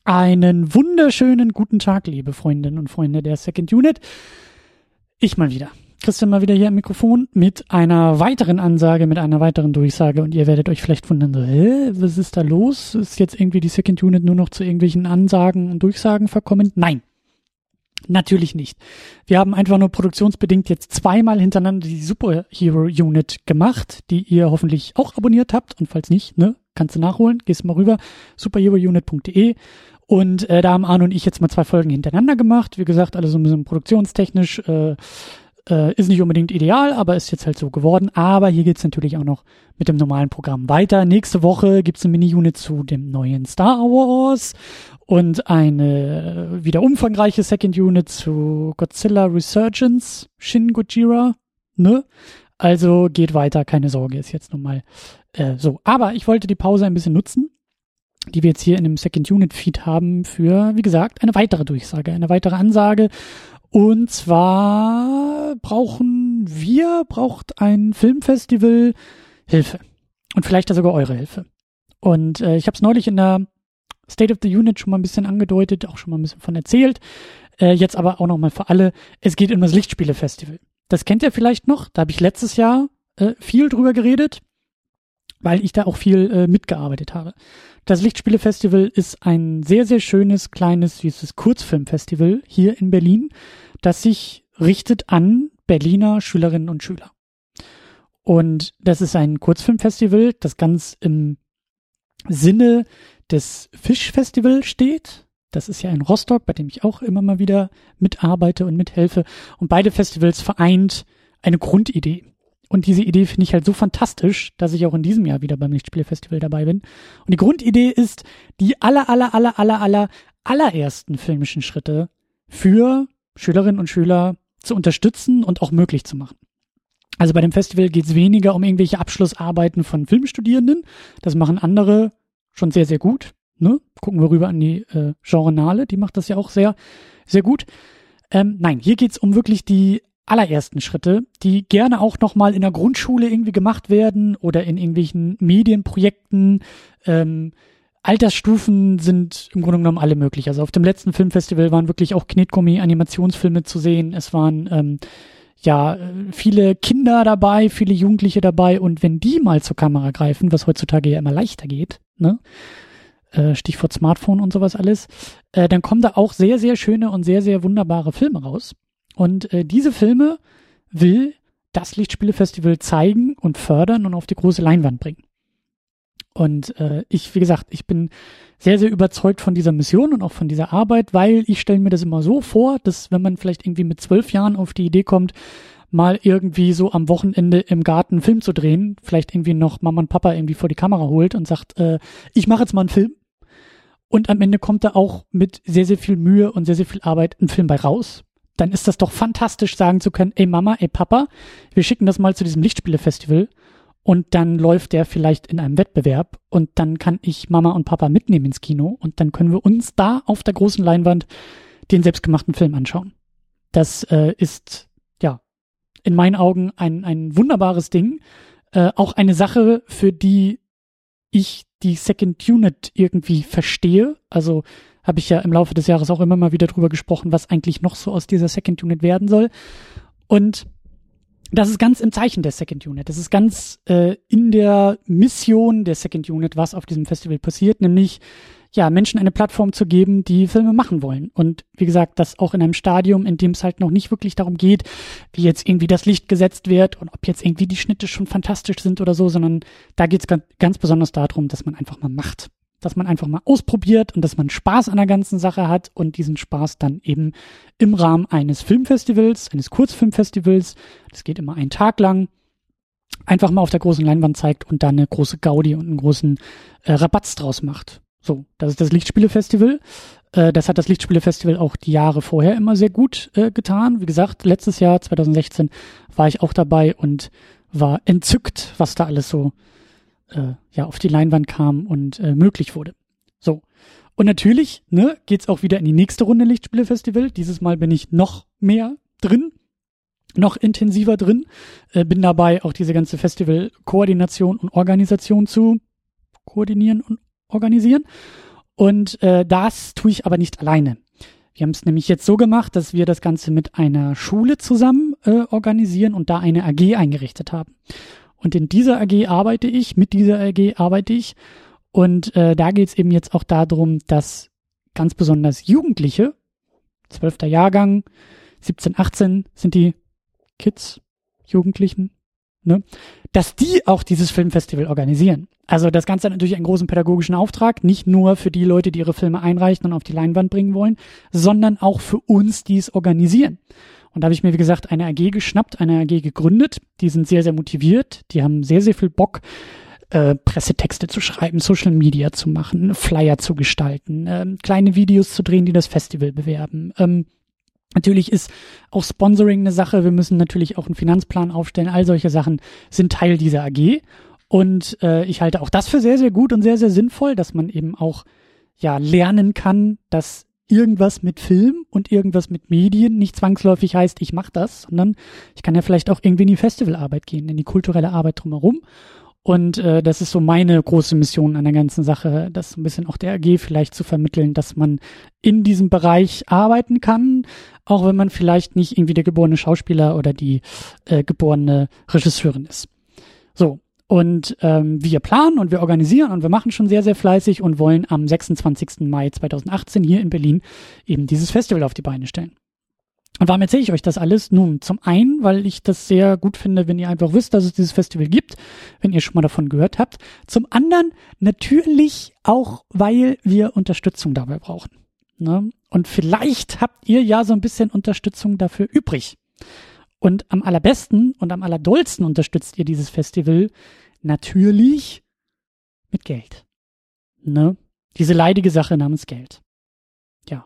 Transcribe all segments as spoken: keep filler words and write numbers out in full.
Einen wunderschönen guten Tag, liebe Freundinnen und Freunde der Second Unit. Ich mal wieder. Christian mal wieder hier am Mikrofon mit einer weiteren Ansage, mit einer weiteren Durchsage. Und ihr werdet euch vielleicht wundern, so, hä, was ist da los? Ist jetzt irgendwie die Second Unit nur noch zu irgendwelchen Ansagen und Durchsagen verkommen? Nein, natürlich nicht. Wir haben einfach nur produktionsbedingt jetzt zweimal hintereinander die Superhero Unit gemacht, die ihr hoffentlich auch abonniert habt. Und falls nicht, ne, kannst du nachholen. Gehst mal rüber, superhero unit punkt de. Und äh, da haben Arne und ich jetzt mal zwei Folgen hintereinander gemacht. Wie gesagt, alles so ein bisschen produktionstechnisch äh, äh, ist nicht unbedingt ideal, aber ist jetzt halt so geworden. Aber hier geht's natürlich auch noch mit dem normalen Programm weiter. Nächste Woche gibt's eine Mini-Unit zu dem neuen Star Wars und eine wieder umfangreiche Second Unit zu Godzilla Resurgence, Shin Gojira, ne? Also geht weiter, keine Sorge, ist jetzt nochmal äh, so. Aber ich wollte die Pause ein bisschen nutzen, die wir jetzt hier in dem Second Unit Feed haben, für, wie gesagt, eine weitere Durchsage, eine weitere Ansage. Und zwar brauchen wir, braucht ein Filmfestival Hilfe. Und vielleicht da sogar eure Hilfe. Und äh, ich habe es neulich in der State of the Unit schon mal ein bisschen angedeutet, auch schon mal ein bisschen von erzählt. Äh, jetzt aber auch nochmal für alle. Es geht um das Lichtspiele-Festival. Das kennt ihr vielleicht noch. Da habe ich letztes Jahr äh, viel drüber geredet, weil ich da auch viel äh, mitgearbeitet habe. Das Lichtspiele-Festival ist ein sehr, sehr schönes, kleines, süßes Kurzfilmfestival hier in Berlin, das sich richtet an Berliner Schülerinnen und Schüler. Und das ist ein Kurzfilmfestival, das ganz im Sinne des Fischfestivals steht. Das ist ja in Rostock, bei dem ich auch immer mal wieder mitarbeite und mithelfe. Und beide Festivals vereint eine Grundidee. Und diese Idee finde ich halt so fantastisch, dass ich auch in diesem Jahr wieder beim Lichtspiele-Festival dabei bin. Und die Grundidee ist, die aller, aller, aller, aller, aller, allerersten filmischen Schritte für Schülerinnen und Schüler zu unterstützen und auch möglich zu machen. Also bei dem Festival geht es weniger um irgendwelche Abschlussarbeiten von Filmstudierenden. Das machen andere schon sehr, sehr gut. Ne? Gucken wir rüber an die äh, Genrenale, die macht das ja auch sehr, sehr gut. Ähm, nein, hier geht es um wirklich die allerersten Schritte, die gerne auch nochmal in der Grundschule irgendwie gemacht werden oder in irgendwelchen Medienprojekten. Ähm, Altersstufen sind im Grunde genommen alle möglich. Also auf dem letzten Filmfestival waren wirklich auch Knetgummi-Animationsfilme zu sehen. Es waren ähm, ja viele Kinder dabei, viele Jugendliche dabei. Und wenn die mal zur Kamera greifen, was heutzutage ja immer leichter geht, ne? Äh, Stichwort Smartphone und sowas alles, äh, dann kommen da auch sehr, sehr schöne und sehr, sehr wunderbare Filme raus. Und äh, diese Filme will das Lichtspiele-Festival zeigen und fördern und auf die große Leinwand bringen. Und äh, ich, wie gesagt, ich bin sehr, sehr überzeugt von dieser Mission und auch von dieser Arbeit, weil ich stelle mir das immer so vor, dass wenn man vielleicht irgendwie mit zwölf Jahren auf die Idee kommt, mal irgendwie so am Wochenende im Garten einen Film zu drehen, vielleicht irgendwie noch Mama und Papa irgendwie vor die Kamera holt und sagt, äh, ich mache jetzt mal einen Film. Und am Ende kommt da auch mit sehr, sehr viel Mühe und sehr, sehr viel Arbeit ein Film bei raus. Dann ist das doch fantastisch, sagen zu können, ey Mama, ey Papa, wir schicken das mal zu diesem Lichtspiele-Festival und dann läuft der vielleicht in einem Wettbewerb und dann kann ich Mama und Papa mitnehmen ins Kino und dann können wir uns da auf der großen Leinwand den selbstgemachten Film anschauen. Das äh, ist, ja, in meinen Augen ein, ein wunderbares Ding. Äh, auch eine Sache, für die ich die Second Unit irgendwie verstehe. Also habe ich ja im Laufe des Jahres auch immer mal wieder drüber gesprochen, was eigentlich noch so aus dieser Second Unit werden soll. Und das ist ganz im Zeichen der Second Unit. Das ist ganz äh, in der Mission der Second Unit, was auf diesem Festival passiert, nämlich ja Menschen eine Plattform zu geben, die Filme machen wollen. Und wie gesagt, das auch in einem Stadium, in dem es halt noch nicht wirklich darum geht, wie jetzt irgendwie das Licht gesetzt wird und ob jetzt irgendwie die Schnitte schon fantastisch sind oder so, sondern da geht es ganz, ganz besonders darum, dass man einfach mal macht. Dass man einfach mal ausprobiert und dass man Spaß an der ganzen Sache hat und diesen Spaß dann eben im Rahmen eines Filmfestivals, eines Kurzfilmfestivals, das geht immer einen Tag lang, einfach mal auf der großen Leinwand zeigt und dann eine große Gaudi und einen großen äh, Rabatz draus macht. So, das ist das Lichtspiele-Festival. Äh, das hat das Lichtspiele-Festival auch die Jahre vorher immer sehr gut äh, getan. Wie gesagt, letztes Jahr, zwanzig sechzehn, war ich auch dabei und war entzückt, was da alles so äh, ja auf die Leinwand kam und äh, möglich wurde. So, und natürlich ne, geht's auch wieder in die nächste Runde Lichtspiele-Festival. Dieses Mal bin ich noch mehr drin, noch intensiver drin. Äh, bin dabei, auch diese ganze Festival-Koordination und Organisation zu koordinieren und organisieren. Und äh, das tue ich aber nicht alleine. Wir haben es nämlich jetzt so gemacht, dass wir das Ganze mit einer Schule zusammen äh, organisieren und da eine A G eingerichtet haben. Und in dieser A G arbeite ich, mit dieser A G arbeite ich. Und äh, da geht es eben jetzt auch darum, dass ganz besonders Jugendliche, zwölfter Jahrgang, siebzehn, achtzehn sind die Kids, Jugendlichen, ne, dass die auch dieses Filmfestival organisieren. Also das Ganze hat natürlich einen großen pädagogischen Auftrag, nicht nur für die Leute, die ihre Filme einreichen und auf die Leinwand bringen wollen, sondern auch für uns, die es organisieren. Und da habe ich mir, wie gesagt, eine A G geschnappt, eine A G gegründet. Die sind sehr, sehr motiviert. Die haben sehr, sehr viel Bock, äh, Pressetexte zu schreiben, Social Media zu machen, Flyer zu gestalten, äh, kleine Videos zu drehen, die das Festival bewerben. Ähm, natürlich ist auch Sponsoring eine Sache. Wir müssen natürlich auch einen Finanzplan aufstellen. All solche Sachen sind Teil dieser A G. Und äh, ich halte auch das für sehr, sehr gut und sehr, sehr sinnvoll, dass man eben auch ja lernen kann, dass irgendwas mit Film und irgendwas mit Medien nicht zwangsläufig heißt, ich mache das, sondern ich kann ja vielleicht auch irgendwie in die Festivalarbeit gehen, in die kulturelle Arbeit drumherum. Und äh, das ist so meine große Mission an der ganzen Sache, das so ein bisschen auch der A G vielleicht zu vermitteln, dass man in diesem Bereich arbeiten kann, auch wenn man vielleicht nicht irgendwie der geborene Schauspieler oder die äh, geborene Regisseurin ist. So. Und ähm, wir planen und wir organisieren und wir machen schon sehr, sehr fleißig und wollen am sechsundzwanzigsten Mai zweitausendachtzehn hier in Berlin eben dieses Festival auf die Beine stellen. Und warum erzähle ich euch das alles? Nun, zum einen, weil ich das sehr gut finde, wenn ihr einfach wisst, dass es dieses Festival gibt, wenn ihr schon mal davon gehört habt. Zum anderen natürlich auch, weil wir Unterstützung dabei brauchen. Ne? Und vielleicht habt ihr ja so ein bisschen Unterstützung dafür übrig. Und am allerbesten und am allerdollsten unterstützt ihr dieses Festival natürlich mit Geld. Ne? Diese leidige Sache namens Geld. Ja.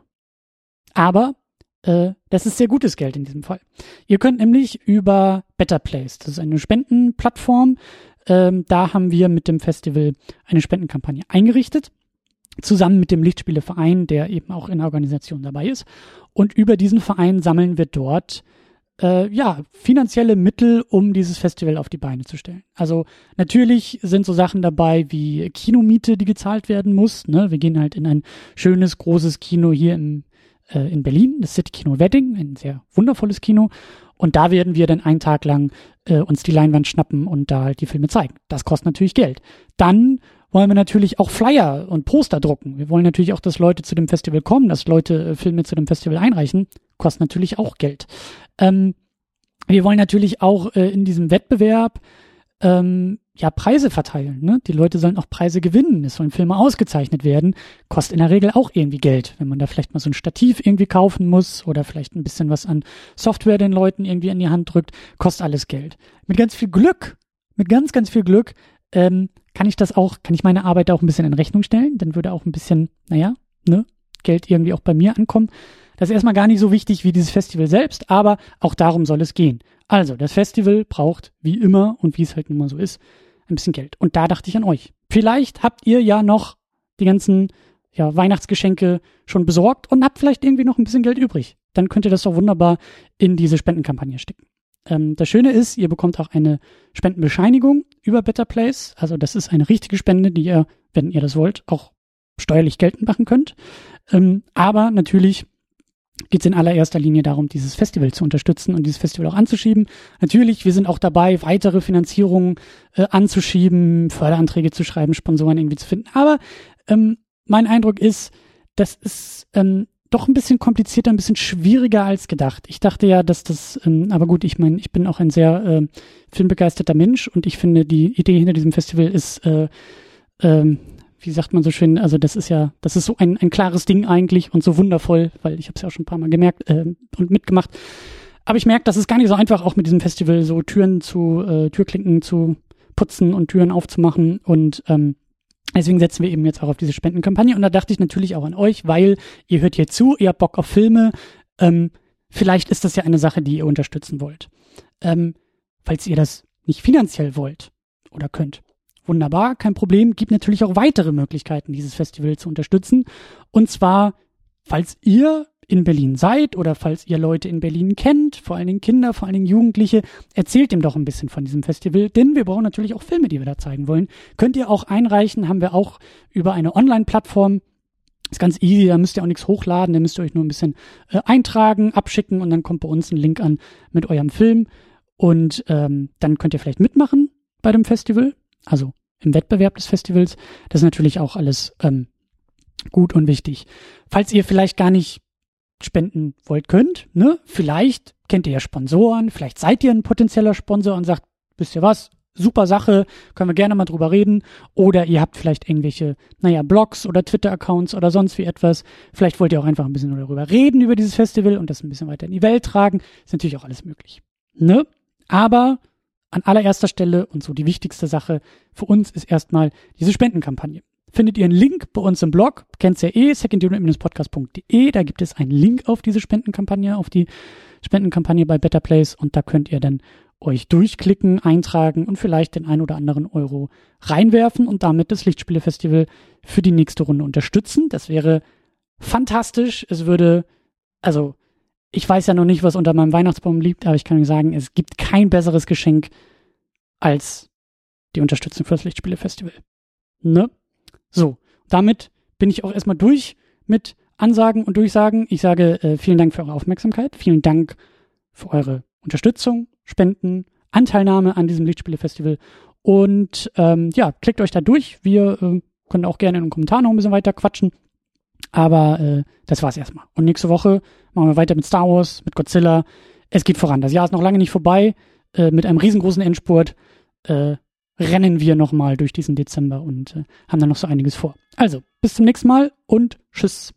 Aber äh, das ist sehr gutes Geld in diesem Fall. Ihr könnt nämlich über Better Place, das ist eine Spendenplattform, ähm, da haben wir mit dem Festival eine Spendenkampagne eingerichtet, zusammen mit dem Lichtspieleverein, der eben auch in der Organisation dabei ist. Und über diesen Verein sammeln wir dort Äh, ja, finanzielle Mittel, um dieses Festival auf die Beine zu stellen. Also natürlich sind so Sachen dabei wie Kinomiete, die gezahlt werden muss. Ne? Wir gehen halt in ein schönes, großes Kino hier im, äh, in Berlin, das City Kino Wedding, ein sehr wundervolles Kino. Und da werden wir dann einen Tag lang äh, uns die Leinwand schnappen und da halt die Filme zeigen. Das kostet natürlich Geld. Dann wollen wir natürlich auch Flyer und Poster drucken. Wir wollen natürlich auch, dass Leute zu dem Festival kommen, dass Leute äh, Filme zu dem Festival einreichen. Kostet natürlich auch Geld. Ähm, wir wollen natürlich auch äh, in diesem Wettbewerb ähm, ja Preise verteilen. Ne? Die Leute sollen auch Preise gewinnen. Es sollen Filme ausgezeichnet werden. Kostet in der Regel auch irgendwie Geld. Wenn man da vielleicht mal so ein Stativ irgendwie kaufen muss oder vielleicht ein bisschen was an Software den Leuten irgendwie in die Hand drückt, kostet alles Geld. Mit ganz viel Glück, mit ganz, ganz viel Glück ähm, kann ich das auch, kann ich meine Arbeit auch ein bisschen in Rechnung stellen. Dann würde auch ein bisschen, naja, ne, Geld irgendwie auch bei mir ankommen. Das ist erstmal gar nicht so wichtig wie dieses Festival selbst, aber auch darum soll es gehen. Also, das Festival braucht, wie immer und wie es halt nun mal so ist, ein bisschen Geld. Und da dachte ich an euch. Vielleicht habt ihr ja noch die ganzen ja, Weihnachtsgeschenke schon besorgt und habt vielleicht irgendwie noch ein bisschen Geld übrig. Dann könnt ihr das doch wunderbar in diese Spendenkampagne stecken. Ähm, das Schöne ist, ihr bekommt auch eine Spendenbescheinigung über Better Place. Also das ist eine richtige Spende, die ihr, wenn ihr das wollt, auch steuerlich geltend machen könnt. Ähm, aber natürlich geht es in allererster Linie darum, dieses Festival zu unterstützen und dieses Festival auch anzuschieben. Natürlich, wir sind auch dabei, weitere Finanzierungen äh, anzuschieben, Förderanträge zu schreiben, Sponsoren irgendwie zu finden. Aber ähm, mein Eindruck ist, das ist ähm, doch ein bisschen komplizierter, ein bisschen schwieriger als gedacht. Ich dachte ja, dass das, ähm, aber gut, ich meine, ich bin auch ein sehr äh, filmbegeisterter Mensch und ich finde, die Idee hinter diesem Festival ist äh, ähm, wie sagt man so schön, also das ist ja, das ist so ein, ein klares Ding eigentlich und so wundervoll, weil ich habe es ja auch schon ein paar Mal gemerkt äh, und mitgemacht. Aber ich merke, das ist gar nicht so einfach, auch mit diesem Festival so Türen zu, äh, Türklinken zu putzen und Türen aufzumachen und ähm, deswegen setzen wir eben jetzt auch auf diese Spendenkampagne und da dachte ich natürlich auch an euch, weil ihr hört hier zu, ihr habt Bock auf Filme, ähm, vielleicht ist das ja eine Sache, die ihr unterstützen wollt. Ähm, falls ihr das nicht finanziell wollt oder könnt. Wunderbar, kein Problem. Gibt natürlich auch weitere Möglichkeiten, dieses Festival zu unterstützen. Und zwar, falls ihr in Berlin seid oder falls ihr Leute in Berlin kennt, vor allen Dingen Kinder, vor allen Dingen Jugendliche, erzählt dem doch ein bisschen von diesem Festival, denn wir brauchen natürlich auch Filme, die wir da zeigen wollen. Könnt ihr auch einreichen, haben wir auch über eine Online-Plattform Ist ganz easy, da müsst ihr auch nichts hochladen, da müsst ihr euch nur ein bisschen äh, eintragen, abschicken und dann kommt bei uns ein Link an mit eurem Film und ähm, dann könnt ihr vielleicht mitmachen bei dem Festival, also im Wettbewerb des Festivals. Das ist natürlich auch alles ähm, gut und wichtig. Falls ihr vielleicht gar nicht spenden wollt, könnt, ne, vielleicht kennt ihr ja Sponsoren, vielleicht seid ihr ein potenzieller Sponsor und sagt, wisst ihr was, super Sache, können wir gerne mal drüber reden. Oder ihr habt vielleicht irgendwelche, naja, Blogs oder Twitter-Accounts oder sonst wie etwas. Vielleicht wollt ihr auch einfach ein bisschen darüber reden, über dieses Festival und das ein bisschen weiter in die Welt tragen. Ist natürlich auch alles möglich. Ne? Aber an allererster Stelle und so die wichtigste Sache für uns ist erstmal diese Spendenkampagne. Findet ihr einen Link bei uns im Blog, kennt's ja eh, second unit podcast punkt de, da gibt es einen Link auf diese Spendenkampagne, auf die Spendenkampagne bei Better Place und da könnt ihr dann euch durchklicken, eintragen und vielleicht den ein oder anderen Euro reinwerfen und damit das Lichtspiele-Festival für die nächste Runde unterstützen. Das wäre fantastisch. Es würde, also ich weiß ja noch nicht, was unter meinem Weihnachtsbaum liegt, aber ich kann euch sagen, es gibt kein besseres Geschenk als die Unterstützung für das Lichtspiele-Festival. Ne? So, damit bin ich auch erstmal durch mit Ansagen und Durchsagen. Ich sage äh, vielen Dank für eure Aufmerksamkeit, vielen Dank für eure Unterstützung, Spenden, Anteilnahme an diesem Lichtspiele-Festival und ähm, ja, klickt euch da durch. Wir äh, können auch gerne in den Kommentaren noch ein bisschen weiter quatschen, aber äh, das war's erstmal. Und nächste Woche machen wir weiter mit Star Wars, mit Godzilla. Es geht voran. Das Jahr ist noch lange nicht vorbei. Äh, mit einem riesengroßen Endspurt äh, rennen wir nochmal durch diesen Dezember und äh, haben dann noch so einiges vor. Also, bis zum nächsten Mal und tschüss.